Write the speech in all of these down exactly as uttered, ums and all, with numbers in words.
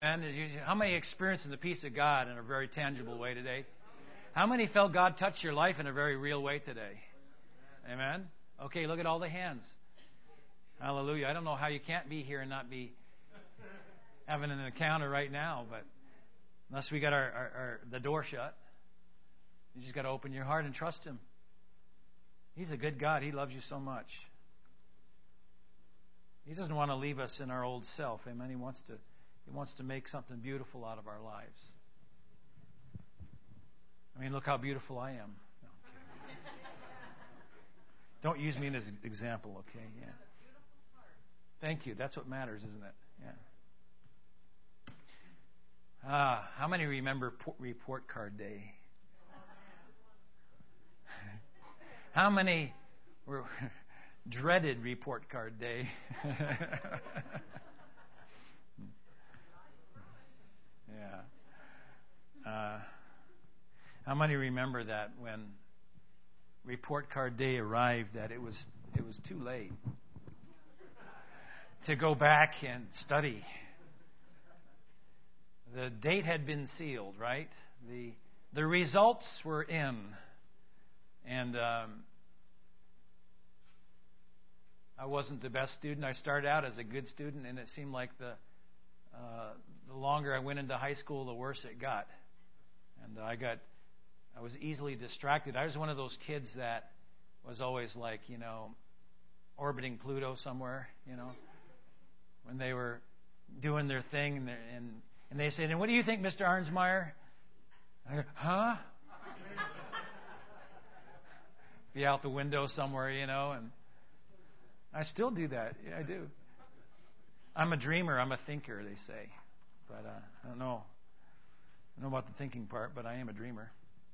And how many experienced the peace of God in a very tangible way today? How many felt God touch your life in a very real way today? Amen? Okay, look at all the hands. Hallelujah. I don't know how you can't be here and not be having an encounter right now, but unless we got our, our, our the door shut, you just got to open your heart and trust Him. He's a good God. He loves you so much. He doesn't want to leave us in our old self. Amen. He wants to He wants to make something beautiful out of our lives. I mean, look how beautiful I am. No, okay. Don't use me as an example, okay? Yeah. Thank you. That's what matters, isn't it? Yeah. Ah, how many remember report card day? How many were dreaded report card day? Yeah. Uh, how many remember that when report card day arrived, that it was it was too late to go back and study? The date had been sealed, right? The the results were in, and um, I wasn't the best student. I started out as a good student, and it seemed like the uh, the longer I went into high school, the worse it got. And I got, I was easily distracted. I was one of those kids that was always like, you know, orbiting Pluto somewhere, you know, when they were doing their thing, and and, and they said, "And what do you think, Mister Arnsmeyer?" I go, "Huh?" Be out the window somewhere, you know, and I still do that. Yeah, I do. I'm a dreamer. I'm a thinker, they say. But uh, I don't know. I don't know about the thinking part, but I am a dreamer.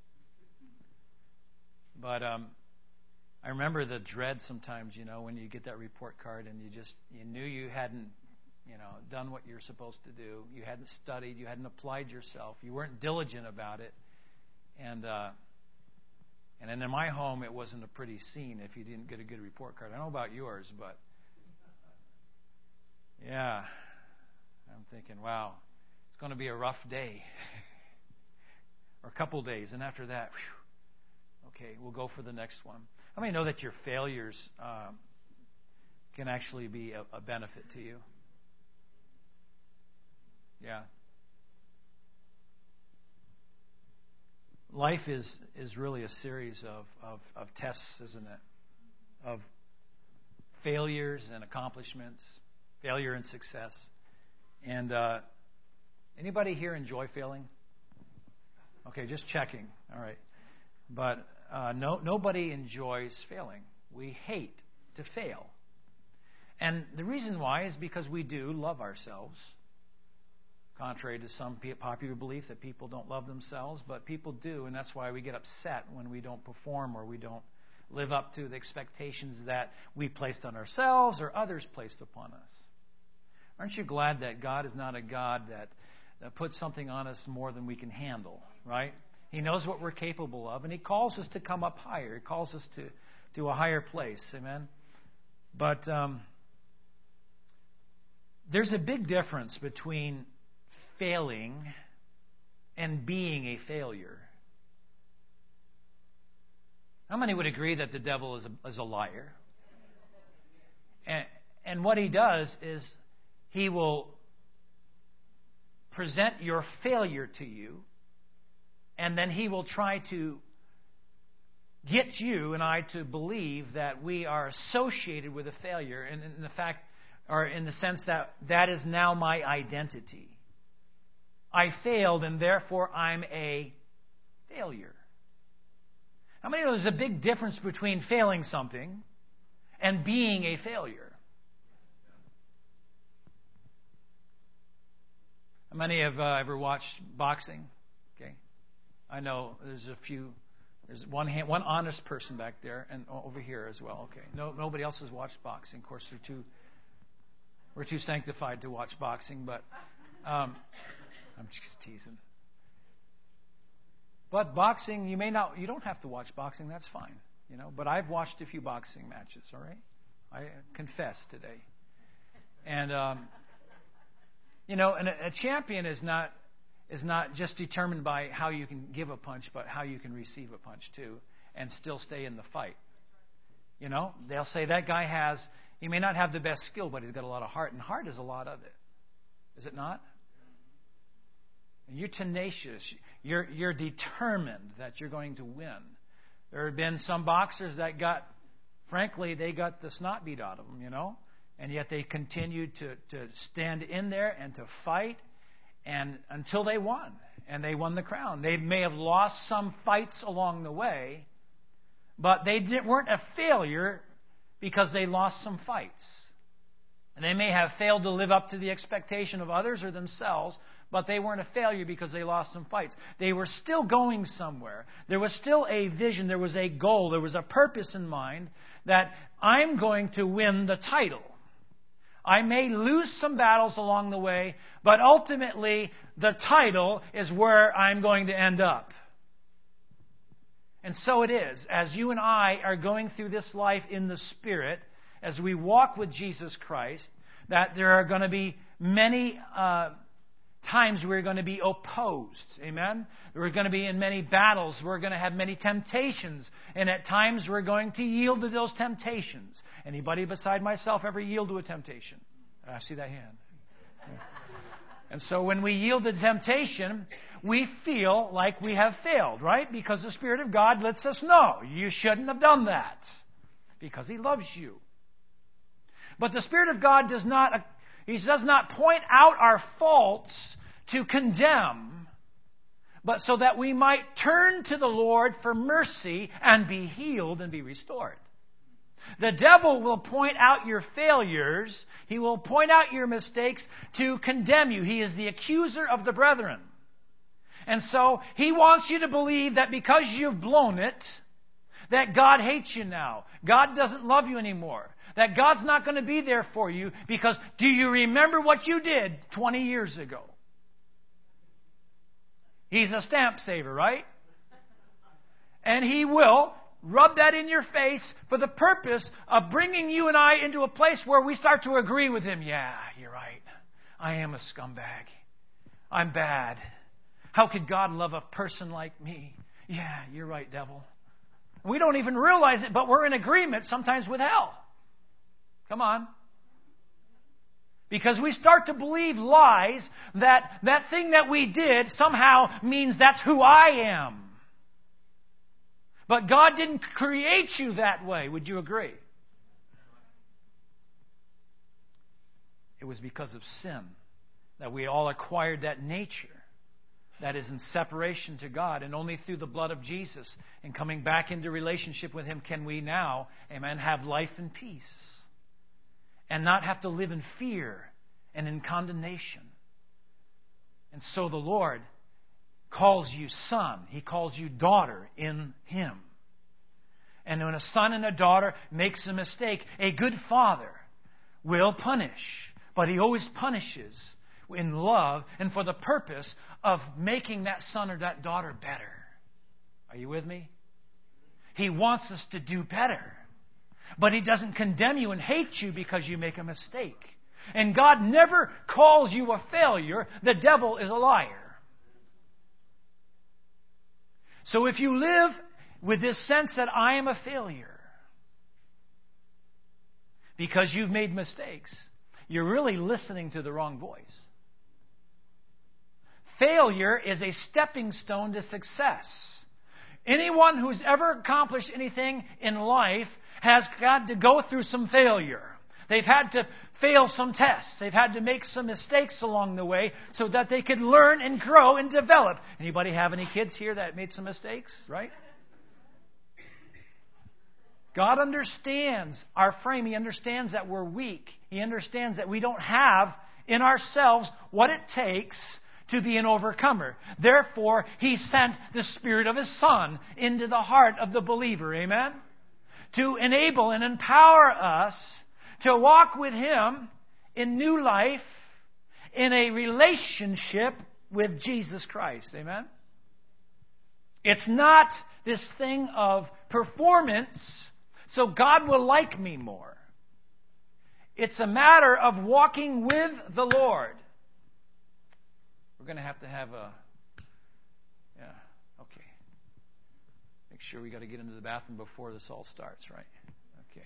But um, I remember the dread sometimes, you know, when you get that report card and you just, you knew you hadn't, you know, done what you're supposed to do. You hadn't studied. You hadn't applied yourself. You weren't diligent about it. And uh, and then in my home, it wasn't a pretty scene if you didn't get a good report card. I don't know about yours, but yeah, I'm thinking, wow, it's going to be a rough day or a couple days. And after that, whew, okay, we'll go for the next one. How many know that your failures um, can actually be a, a benefit to you? Yeah. Life is, is really a series of, of, of tests, isn't it? Of failures and accomplishments, failure and success. And uh, anybody here enjoy failing? Okay, just checking. All right. But uh, no, nobody enjoys failing. We hate to fail. And the reason why is because we do love ourselves. Contrary to some popular belief that people don't love themselves, but people do, and that's why we get upset when we don't perform or we don't live up to the expectations that we placed on ourselves or others placed upon us. Aren't you glad that God is not a God that, that puts something on us more than we can handle, right? He knows what we're capable of, and He calls us to come up higher. He calls us to, to a higher place, amen? But um, there's a big difference between failing and being a failure. How many would agree that the devil is a, is a liar? And, and what he does is he will present your failure to you, and then he will try to get you and I to believe that we are associated with a failure, and in the fact, or in the sense that that is now my identity. I failed, and therefore I'm a failure. How many know there's a big difference between failing something and being a failure? How many have uh, ever watched boxing? Okay, I know there's a few. There's one hand, one honest person back there, and over here as well. Okay, no, nobody else has watched boxing. Of course, they're too. We're too sanctified to watch boxing, but. Um, I'm just teasing. But boxing, you may not, you don't have to watch boxing, that's fine. You know, but I've watched a few boxing matches, all right? I confess today. And, um, You know, and a, a champion is not is not just determined by how you can give a punch, but how you can receive a punch too, and still stay in the fight. You know, they'll say that guy has, he may not have the best skill, but he's got a lot of heart, and heart is a lot of it. Is it not? And you're tenacious. You're you're determined that you're going to win. There have been some boxers that got, frankly, they got the snot beat out of them, you know, and yet they continued to, to stand in there and to fight, and until they won, and they won the crown. They may have lost some fights along the way, but they didn't, weren't a failure because they lost some fights. And they may have failed to live up to the expectation of others or themselves, but they weren't a failure because they lost some fights. They were still going somewhere. There was still a vision. There was a goal. There was a purpose in mind that I'm going to win the title. I may lose some battles along the way, but ultimately the title is where I'm going to end up. And so it is. As you and I are going through this life in the Spirit, as we walk with Jesus Christ, that there are going to be many uh, times we're going to be opposed. Amen? We're going to be in many battles. We're going to have many temptations. And at times we're going to yield to those temptations. Anybody beside myself ever yield to a temptation? I see that hand. And so when we yield to temptation, we feel like we have failed, right? Because the Spirit of God lets us know you shouldn't have done that. Because He loves you. But the Spirit of God does not, He does not point out our faults to condemn, but so that we might turn to the Lord for mercy and be healed and be restored. The devil will point out your failures. He will point out your mistakes to condemn you. He is the accuser of the brethren. And so he wants you to believe that because you've blown it, that God hates you now. God doesn't love you anymore. That God's not going to be there for you because do you remember what you did twenty years ago? He's a stamp saver, right? And he will rub that in your face for the purpose of bringing you and I into a place where we start to agree with him. Yeah, you're right. I am a scumbag. I'm bad. How could God love a person like me? Yeah, you're right, devil. We don't even realize it, but we're in agreement sometimes with hell. Come on. Because we start to believe lies that that thing that we did somehow means that's who I am. But God didn't create you that way. Would you agree? It was because of sin that we all acquired that nature that is in separation to God. And only through the blood of Jesus and coming back into relationship with Him can we now, amen, have life and peace. And not have to live in fear and in condemnation. And so the Lord calls you son. He calls you daughter in Him. And when a son and a daughter makes a mistake, a good father will punish. But He always punishes in love and for the purpose of making that son or that daughter better. Are you with me? He wants us to do better. But He doesn't condemn you and hate you because you make a mistake. And God never calls you a failure. The devil is a liar. So if you live with this sense that I am a failure because you've made mistakes, you're really listening to the wrong voice. Failure is a stepping stone to success. Anyone who's ever accomplished anything in life has got to go through some failure. They've had to fail some tests. They've had to make some mistakes along the way so that they could learn and grow and develop. Anybody have any kids here that made some mistakes, right? God understands our frame. He understands that we're weak. He understands that we don't have in ourselves what it takes to be an overcomer. Therefore, He sent the Spirit of His Son into the heart of the believer. Amen? To enable and empower us to walk with Him in new life, in a relationship with Jesus Christ. Amen? It's not this thing of performance, so God will like me more. It's a matter of walking with the Lord. We're going to have to have a, yeah, okay. Make sure we got to get into the bathroom before this all starts, right? Okay.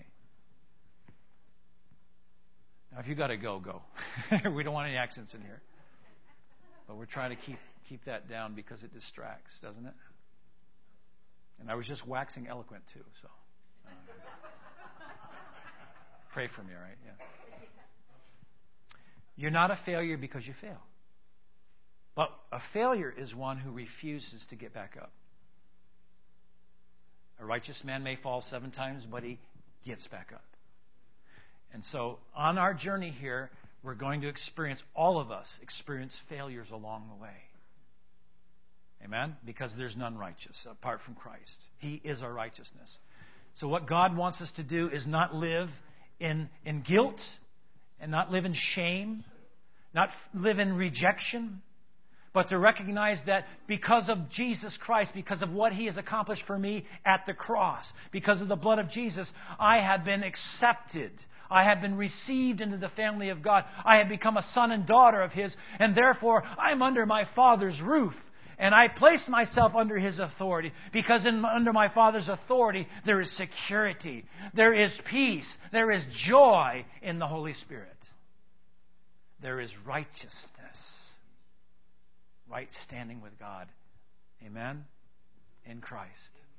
Now, if you got to go, go. We don't want any accidents in here. But we're trying to keep keep that down because it distracts, doesn't it? And I was just waxing eloquent too, so uh, pray for me, all right? Yeah. You're not a failure because you fail. But a failure is one who refuses to get back up. A righteous man may fall seven times, but he gets back up. And so on our journey here, we're going to experience, all of us experience failures along the way. Amen? Because there's none righteous apart from Christ. He is our righteousness. So what God wants us to do is not live in, in guilt and not live in shame, not live in rejection, but to recognize that because of Jesus Christ, because of what He has accomplished for me at the cross, because of the blood of Jesus, I have been accepted. I have been received into the family of God. I have become a son and daughter of His, and therefore I'm under my Father's roof. And I place myself under His authority, because in, under my Father's authority there is security, there is peace, there is joy in the Holy Spirit. There is righteousness, right standing with God. Amen? In Christ.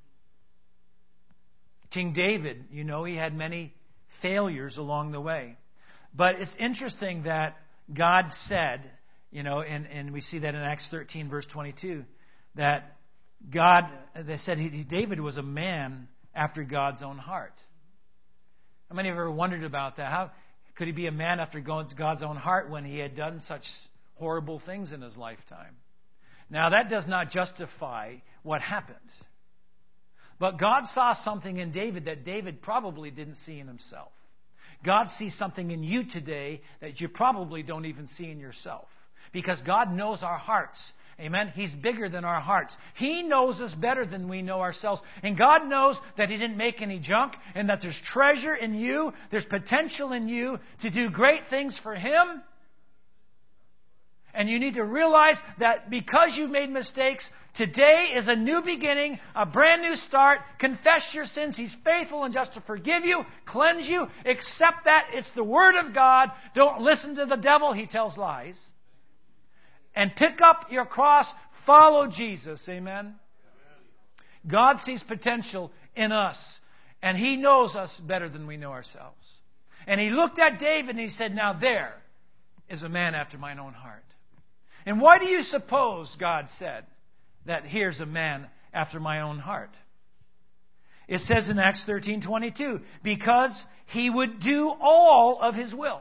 King David, you know, he had many failures along the way. But it's interesting that God said, you know, and, and we see that in Acts thirteen, verse twenty-two, that God, they said he, David was a man after God's own heart. How many have ever wondered about that? How could he be a man after God's own heart when he had done such horrible things in his lifetime? Now, that does not justify what happened. But God saw something in David that David probably didn't see in himself. God sees something in you today that you probably don't even see in yourself. Because God knows our hearts. Amen? He's bigger than our hearts. He knows us better than we know ourselves. And God knows that He didn't make any junk and that there's treasure in you, there's potential in you to do great things for Him. And you need to realize that because you've made mistakes, today is a new beginning, a brand new start. Confess your sins. He's faithful and just to forgive you, cleanse you. Accept that. It's the Word of God. Don't listen to the devil. He tells lies. And pick up your cross. Follow Jesus. Amen? God sees potential in us. And He knows us better than we know ourselves. And He looked at David and He said, now there is a man after mine own heart. And why do you suppose God said that here's a man after my own heart? It says in Acts thirteen twenty-two, because he would do all of His will.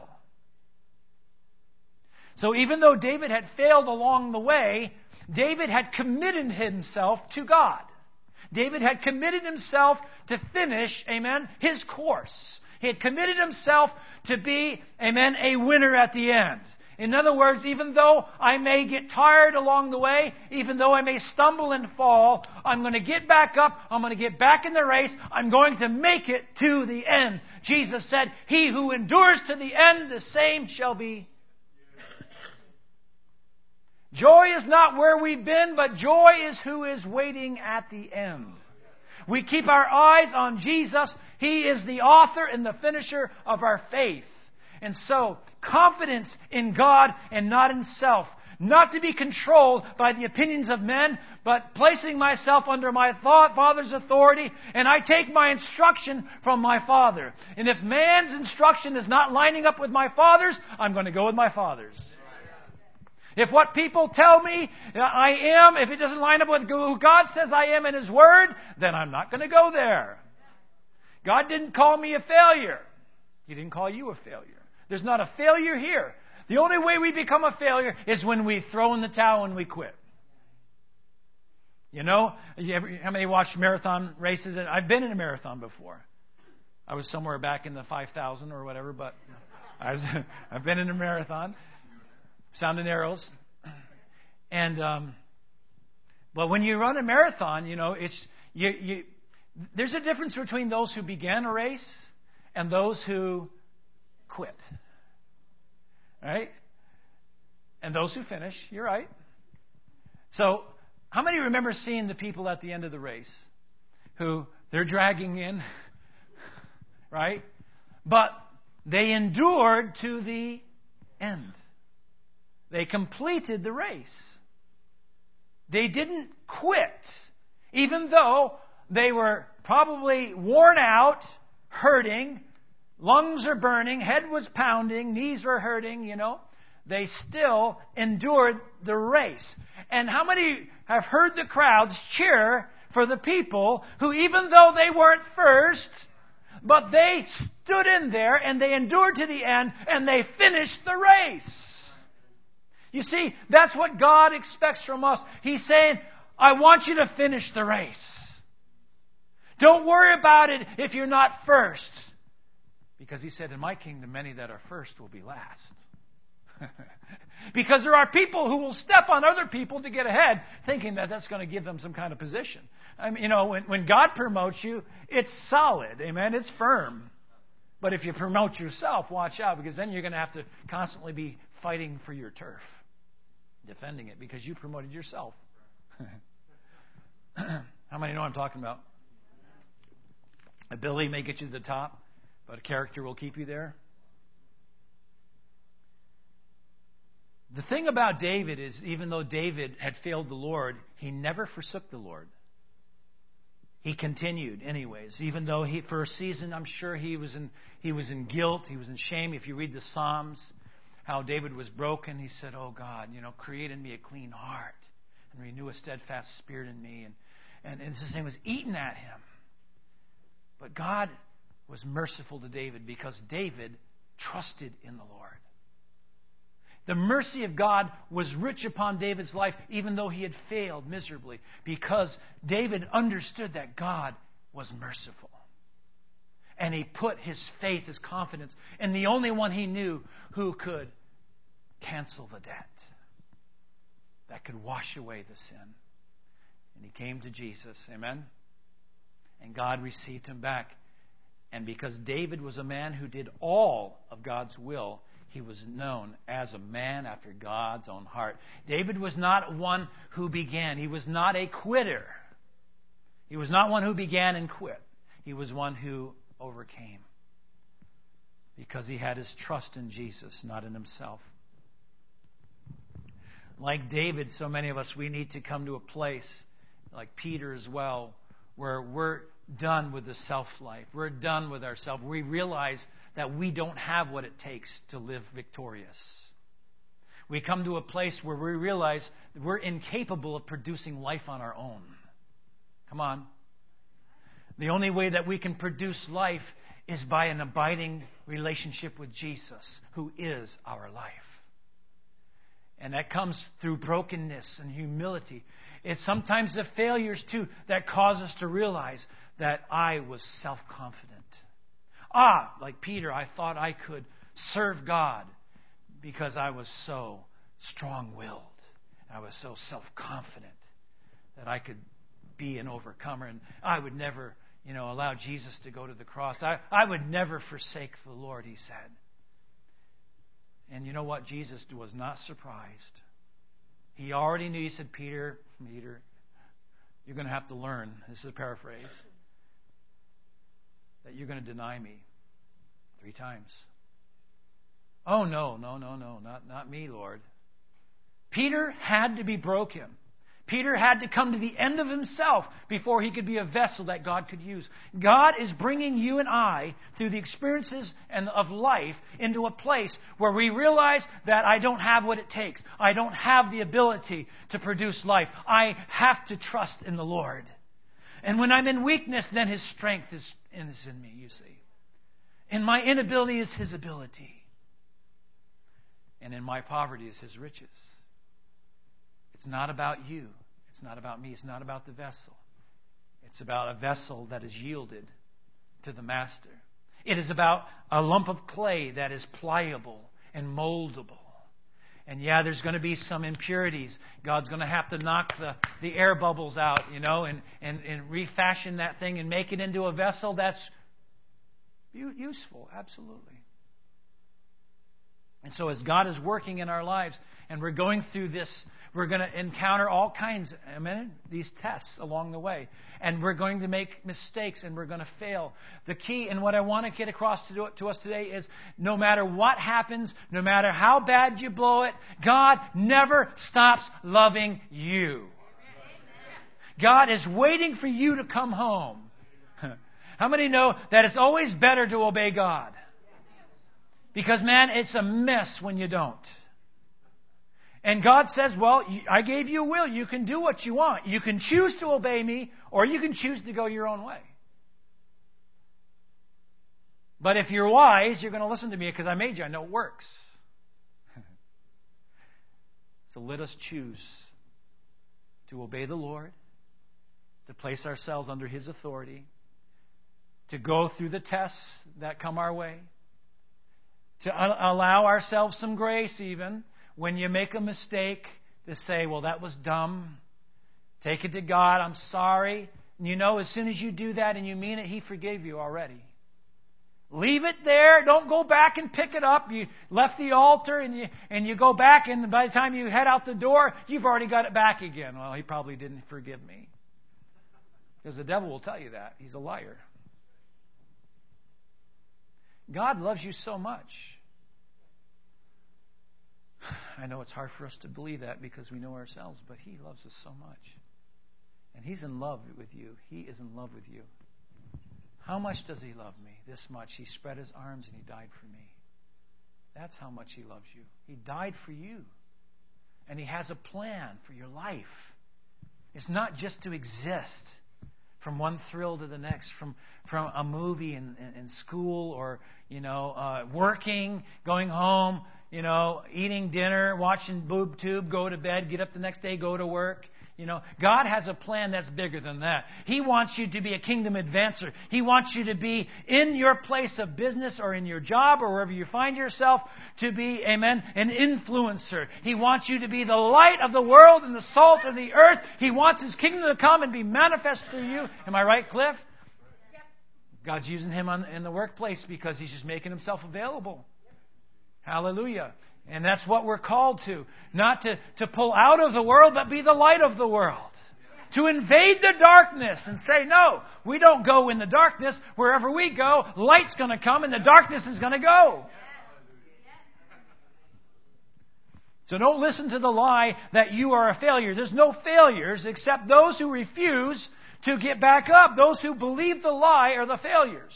So even though David had failed along the way, David had committed himself to God. David had committed himself to finish, amen, his course. He had committed himself to be, amen, a winner at the end. In other words, even though I may get tired along the way, even though I may stumble and fall, I'm going to get back up. I'm going to get back in the race. I'm going to make it to the end. Jesus said, he who endures to the end, the same shall be. Joy is not where we've been, but joy is who is waiting at the end. We keep our eyes on Jesus. He is the author and the finisher of our faith. And so, confidence in God and not in self. Not to be controlled by the opinions of men, but placing myself under my Father's authority, and I take my instruction from my Father. And if man's instruction is not lining up with my Father's, I'm going to go with my Father's. If what people tell me I am, if it doesn't line up with who God says I am in His Word, then I'm not going to go there. God didn't call me a failure. He didn't call you a failure. There's not a failure here. The only way we become a failure is when we throw in the towel and we quit. You know, you ever, how many watch marathon races? I've been in a marathon before. I was somewhere back in the five thousand or whatever, but I was, I've been in a marathon. Sound and arrows. And, um, but when you run a marathon, you know, it's, you, you, there's a difference between those who began a race and those who quit. Right? And those who finish, you're right. So, how many remember seeing the people at the end of the race who they're dragging in, right? But they endured to the end. They completed the race. They didn't quit, even though they were probably worn out, hurting, lungs are burning, head was pounding, knees were hurting, you know. They still endured the race. And how many have heard the crowds cheer for the people who, even though they weren't first, but they stood in there and they endured to the end and they finished the race? You see, that's what God expects from us. He's saying, I want you to finish the race. Don't worry about it if you're not first. Because He said, in my kingdom, many that are first will be last. Because there are people who will step on other people to get ahead, thinking that that's going to give them some kind of position. I mean, you know, when, when God promotes you, it's solid. Amen? It's firm. But if you promote yourself, watch out, because then you're going to have to constantly be fighting for your turf, defending it, because you promoted yourself. How many know what I'm talking about? Ability may get you to the top, but character will keep you there. The thing about David is, even though David had failed the Lord, he never forsook the Lord. He continued anyways, even though he, for a season, I'm sure he was in he was in guilt, he was in shame. If you read the Psalms, how David was broken, he said, "Oh God, you know, create in me a clean heart and renew a steadfast spirit in me." And and, and this thing was eating at him. But God was merciful to David because David trusted in the Lord. The mercy of God was rich upon David's life, even though he had failed miserably, because David understood that God was merciful. And he put his faith, his confidence in the only one he knew who could cancel the debt, that could wash away the sin. And he came to Jesus. Amen? And God received him back. And because David was a man who did all of God's will, he was known as a man after God's own heart. David was not one who began. He was not a quitter. He was not one who began and quit. He was one who overcame. Because he had his trust in Jesus, not in himself. Like David, so many of us, we need to come to a place, like Peter as well, where we're done with the self-life. We're done with ourselves. We realize that we don't have what it takes to live victorious. We come to a place where we realize that we're incapable of producing life on our own. Come on. The only way that we can produce life is by an abiding relationship with Jesus, who is our life. And that comes through brokenness and humility. It's sometimes the failures, too, that cause us to realize that I was self-confident. Ah, like Peter, I thought I could serve God because I was so strong-willed. I was so self-confident that I could be an overcomer. And I would never, you know, allow Jesus to go to the cross. I, I would never forsake the Lord, he said. And you know what? Jesus was not surprised. He already knew. He said, Peter, Peter, you're going to have to learn. This is a paraphrase. That you're going to deny me three times. Oh, no, no, no, no, not, not me, Lord. Peter had to be broken. Peter had to come to the end of himself before he could be a vessel that God could use. God is bringing you and I, through the experiences and of life, into a place where we realize that I don't have what it takes. I don't have the ability to produce life. I have to trust in the Lord. And when I'm in weakness, then His strength is, is in me, you see. In my inability is His ability. And in my poverty is His riches. It's not about you. It's not about me. It's not about the vessel. It's about a vessel that is yielded to the Master. It is about a lump of clay that is pliable and moldable. And yeah, there's going to be some impurities. God's going to have to knock the, the air bubbles out, you know, and, and, and refashion that thing and make it into a vessel that's useful, absolutely. And so as God is working in our lives, and we're going through this, we're going to encounter all kinds, amen, these tests along the way. And we're going to make mistakes, and we're going to fail. The key, and what I want to get across to, do, to us today is, no matter what happens, no matter how bad you blow it, God never stops loving you. God is waiting for you to come home. How many know that it's always better to obey God? Because, man, it's a mess when you don't. And God says, well, I gave you a will. You can do what you want. You can choose to obey me, or you can choose to go your own way. But if you're wise, you're going to listen to me because I made you. I know it works. So let us choose to obey the Lord, to place ourselves under His authority, to go through the tests that come our way, to allow ourselves some grace even when you make a mistake, to say, well, that was dumb. Take it to God. I'm sorry. And you know, as soon as you do that and you mean it, He forgave you already. Leave it there. Don't go back and pick it up. You left the altar and you and you go back, and by the time you head out the door, you've already got it back again. Well, He probably didn't forgive me. Because the devil will tell you that. He's a liar. God loves you so much. I know it's hard for us to believe that because we know ourselves, but He loves us so much. And He's in love with you. He is in love with you. How much does He love me? This much. He spread His arms and He died for me. That's how much He loves you. He died for you. And He has a plan for your life. It's not just to exist from one thrill to the next, from from a movie in, in, in school, or, you know, uh, working, going home, you know, eating dinner, watching boob tube, go to bed, get up the next day, go to work. You know, God has a plan that's bigger than that. He wants you to be a kingdom advancer. He wants you to be in your place of business or in your job or wherever you find yourself to be, amen, an influencer. He wants you to be the light of the world and the salt of the earth. He wants His kingdom to come and be manifest through you. Am I right, Cliff? God's using him on, in the workplace because He's just making Himself available. Hallelujah. And that's what we're called to. Not to, to pull out of the world, but be the light of the world. To invade the darkness and say, no, we don't go in the darkness. Wherever we go, light's going to come and the darkness is going to go. So don't listen to the lie that you are a failure. There's no failures except those who refuse to get back up. Those who believe the lie are the failures.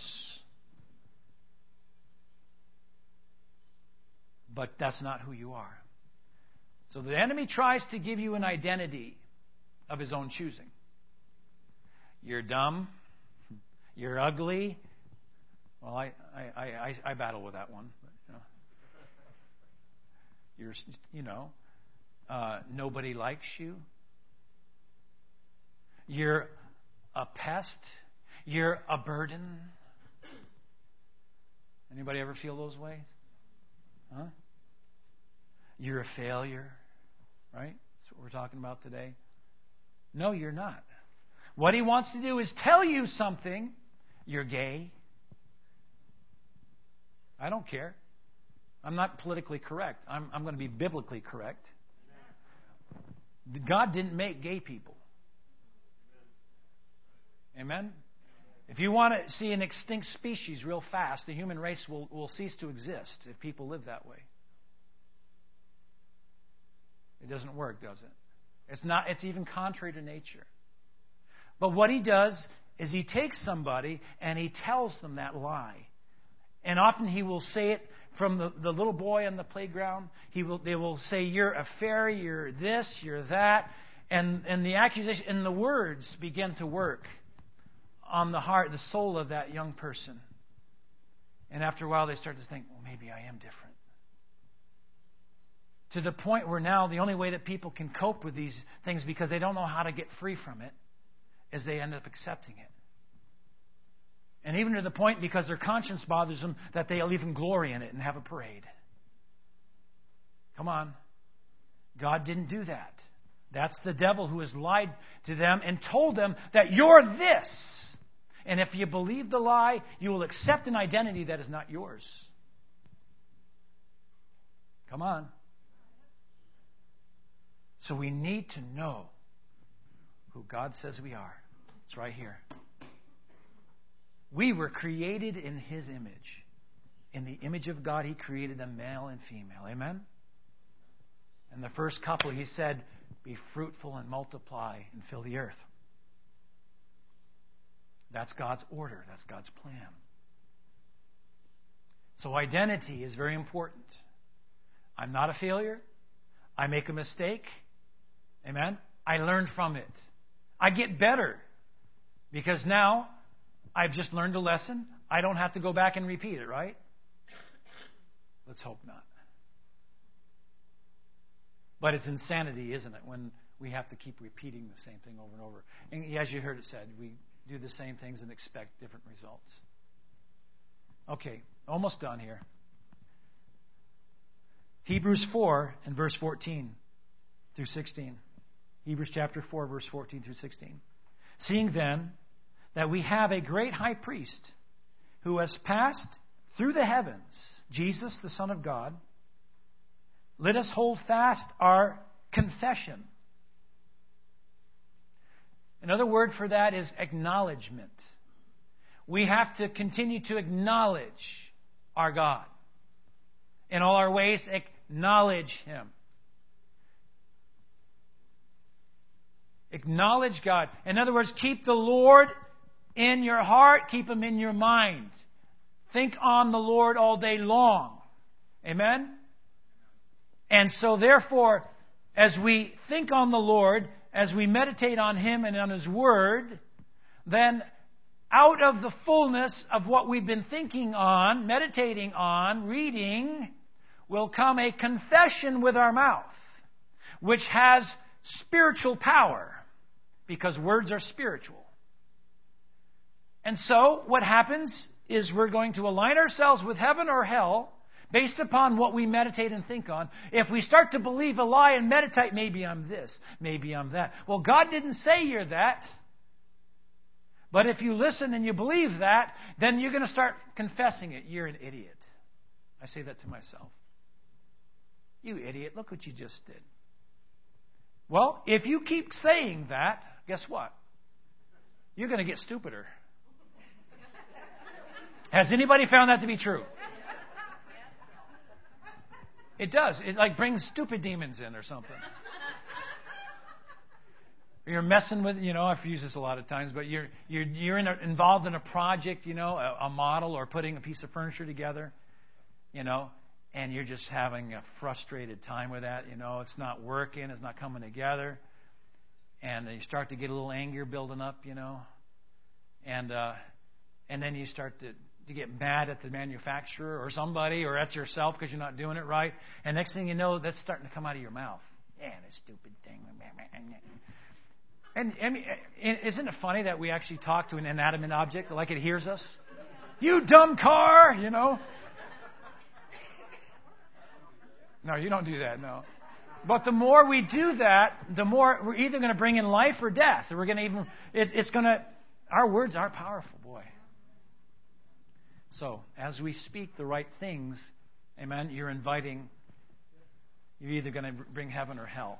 But that's not who you are. So the enemy tries to give you an identity of his own choosing. You're dumb. You're ugly. Well, I I, I, I battle with that one. But, you know. You're, you know, uh, nobody likes you. You're a pest. You're a burden. Anybody ever feel those ways? Huh? You're a failure, right? That's what we're talking about today. No, you're not. What he wants to do is tell you something. You're gay. I don't care. I'm not politically correct. I'm, I'm going to be biblically correct. God didn't make gay people. Amen? If you want to see an extinct species real fast, the human race will, will cease to exist if people live that way. It doesn't work, does it? It's not. It's even contrary to nature. But what he does is he takes somebody and he tells them that lie. And often he will say it from the, the little boy on the playground. He will. They will say, "You're a fairy. You're this. You're that." And and the accusation and the words begin to work on the heart, the soul of that young person. And after a while, they start to think, "Well, maybe I am different." To the point where now the only way that people can cope with these things, because they don't know how to get free from it, is they end up accepting it. And even to the point, because their conscience bothers them, that they'll even glory in it and have a parade. Come on. God didn't do that. That's the devil who has lied to them and told them that you're this. And if you believe the lie, you will accept an identity that is not yours. Come on. So we need to know who God says we are. It's right here. We were created in His image. In the image of God, He created them male and female. Amen? And the first couple, He said, be fruitful and multiply and fill the earth. That's God's order. That's God's plan. So identity is very important. I'm not a failure. I make a mistake. Amen? I learn from it. I get better. Because now I've just learned a lesson. I don't have to go back and repeat it, right? Let's hope not. But it's insanity, isn't it, when we have to keep repeating the same thing over and over. And as you heard it said, we do the same things and expect different results. Okay, almost done here. Hebrews four and verse fourteen through sixteen. Hebrews chapter four, verse fourteen through sixteen. Seeing then that we have a great high priest who has passed through the heavens, Jesus, the Son of God, let us hold fast our confession. Another word for that is acknowledgement. We have to continue to acknowledge our God. In all our ways, acknowledge Him. Acknowledge God. In other words, keep the Lord in your heart. Keep Him in your mind. Think on the Lord all day long. Amen? And so therefore, as we think on the Lord, as we meditate on Him and on His Word, then out of the fullness of what we've been thinking on, meditating on, reading, will come a confession with our mouth, which has spiritual power, because words are spiritual. And so what happens is we're going to align ourselves with heaven or hell based upon what we meditate and think on. If we start to believe a lie and meditate, maybe I'm this, maybe I'm that. Well, God didn't say you're that. But if you listen and you believe that, then you're going to start confessing it. You're an idiot. I say that to myself. You idiot, look what you just did. Well, if you keep saying that, guess what? You're going to get stupider. Has anybody found that to be true? It does. It like brings stupid demons in or something. You're messing with, you know, I've used this a lot of times, but you're you're you're in a, involved in a project, you know, a, a model or putting a piece of furniture together, you know, and you're just having a frustrated time with that, you know, it's not working, it's not coming together, and you start to get a little anger building up, you know, and uh, and then you start to. to get mad at the manufacturer or somebody or at yourself because you're not doing it right. And next thing you know, that's starting to come out of your mouth. Yeah, this stupid thing. And, and isn't it funny that we actually talk to an inanimate object like it hears us? You dumb car, you know. No, you don't do that, no. But the more we do that, the more we're either going to bring in life or death. We're going to even, it's, it's going to, our words are powerful, boy. So, as we speak the right things, amen, you're inviting, you're either going to bring heaven or hell.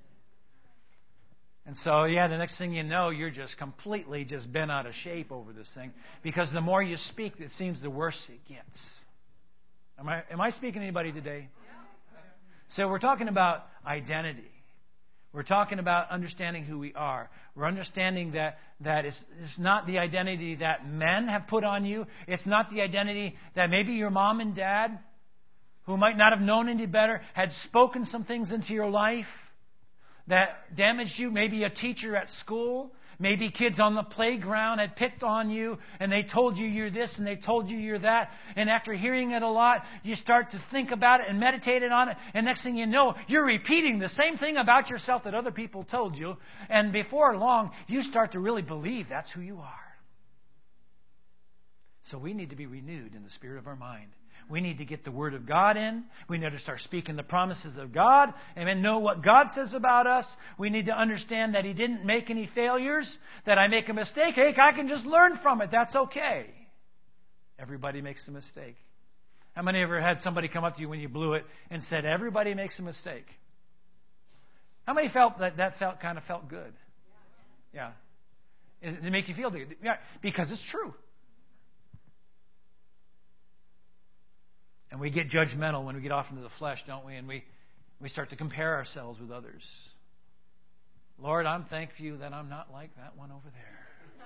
And so, yeah, the next thing you know, you're just completely just bent out of shape over this thing. Because the more you speak, it seems the worse it gets. Am I, am I speaking to anybody today? So we're talking about identity. We're talking about understanding who we are. We're understanding that, that it's, it's not the identity that men have put on you. It's not the identity that maybe your mom and dad, who might not have known any better, had spoken some things into your life that damaged you. Maybe a teacher at school. Maybe kids on the playground had picked on you and they told you you're this and they told you you're that. And after hearing it a lot, you start to think about it and meditate on it. And next thing you know, you're repeating the same thing about yourself that other people told you. And before long, you start to really believe that's who you are. So we need to be renewed in the spirit of our mind. We need to get the Word of God in. We need to start speaking the promises of God and then know what God says about us. We need to understand that He didn't make any failures, that I make a mistake. Hey, I can just learn from it. That's okay. Everybody makes a mistake. How many ever had somebody come up to you when you blew it and said, everybody makes a mistake? How many felt that that felt kind of felt good? Yeah. Does it make you feel good? Yeah, because it's true. And we get judgmental when we get off into the flesh, don't we? And we, we start to compare ourselves with others. Lord, I'm thankful you that I'm not like that one over there.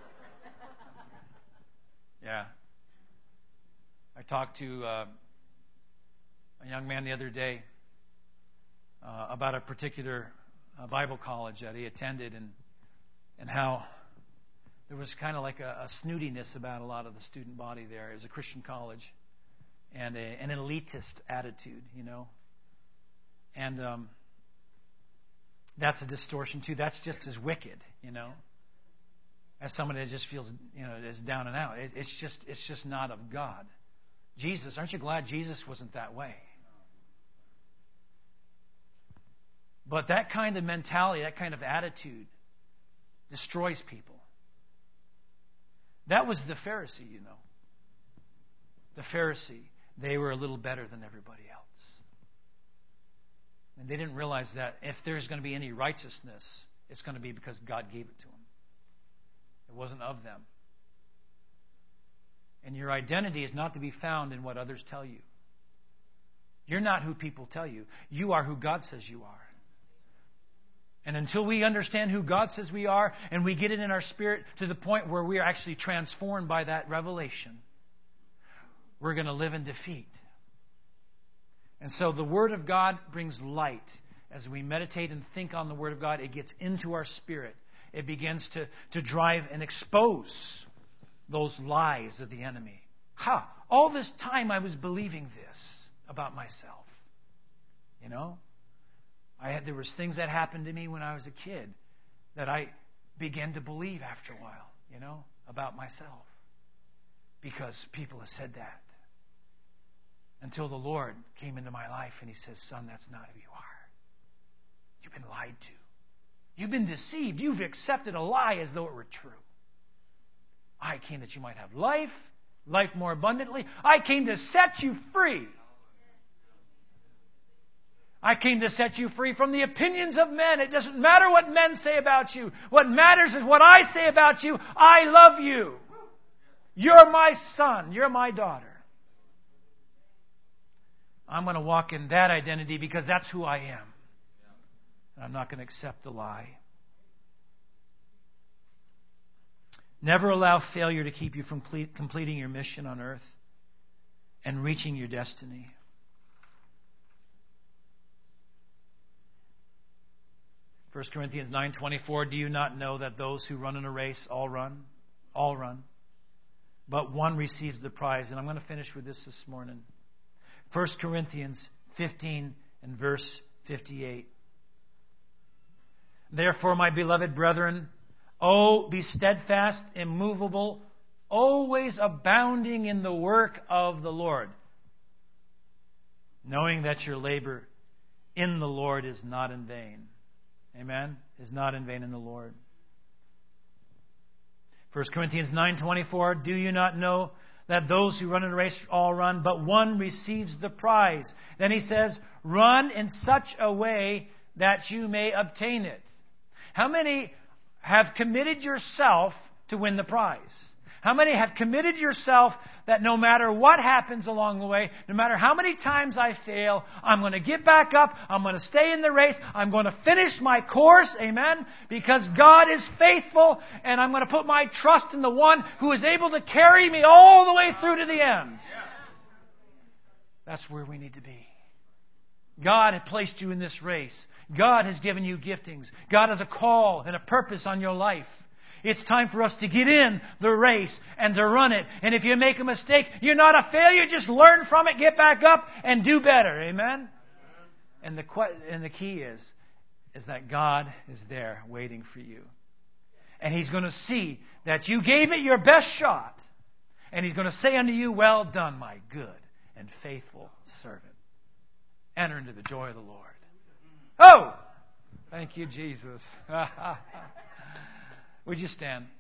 Yeah. I talked to uh, a young man the other day uh, about a particular uh, Bible college that he attended, and and how there was kind of like a, a snootiness about a lot of the student body there. It was a Christian college, and a, an elitist attitude, you know. And um, that's a distortion too. That's just as wicked, you know, as somebody that just feels, you know, is down and out. It, it's just it's just not of God. Jesus, aren't you glad Jesus wasn't that way? But that kind of mentality, that kind of attitude destroys people. That was the Pharisee, you know. The Pharisee, they were a little better than everybody else. And they didn't realize that if there's going to be any righteousness, it's going to be because God gave it to them. It wasn't of them. And your identity is not to be found in what others tell you. You're not who people tell you. You are who God says you are. And until we understand who God says we are, and we get it in our spirit to the point where we are actually transformed by that revelation, we're going to live in defeat. And so the Word of God brings light. As we meditate and think on the Word of God, it gets into our spirit. It begins to, to drive and expose those lies of the enemy. Ha! All this time I was believing this about myself. You know? I had there was things that happened to me when I was a kid that I began to believe after a while, you know, about myself. Because people have said that. Until the Lord came into my life and He says, son, that's not who you are. You've been lied to. You've been deceived. You've accepted a lie as though it were true. I came that you might have life, life more abundantly. I came to set you free. I came to set you free from the opinions of men. It doesn't matter what men say about you. What matters is what I say about you. I love you. You're my son. You're my daughter. I'm going to walk in that identity because that's who I am. And I'm not going to accept the lie. Never allow failure to keep you from completing your mission on earth and reaching your destiny. First Corinthians nine twenty-four, do you not know that those who run in a race all run? All run. But one receives the prize. And I'm going to finish with this this morning. First Corinthians fifteen and verse fifty-eight. Therefore, my beloved brethren, oh, be steadfast, immovable, always abounding in the work of the Lord, knowing that your labor in the Lord is not in vain. Amen? Is not in vain in the Lord. First Corinthians nine twenty-four, do you not know that those who run in a race all run, but one receives the prize? Then he says, run in such a way that you may obtain it. How many have committed yourself to win the prize? How many have committed yourself that no matter what happens along the way, no matter how many times I fail, I'm going to get back up, I'm going to stay in the race, I'm going to finish my course, amen, because God is faithful, and I'm going to put my trust in the one who is able to carry me all the way through to the end. That's where we need to be. God has placed you in this race. God has given you giftings. God has a call and a purpose on your life. It's time for us to get in the race and to run it. And if you make a mistake, you're not a failure. Just learn from it, get back up, and do better. Amen? And the and the key is, is that God is there waiting for you. And He's going to see that you gave it your best shot. And He's going to say unto you, well done, my good and faithful servant. Enter into the joy of the Lord. Oh! Thank you, Jesus. Would you stand?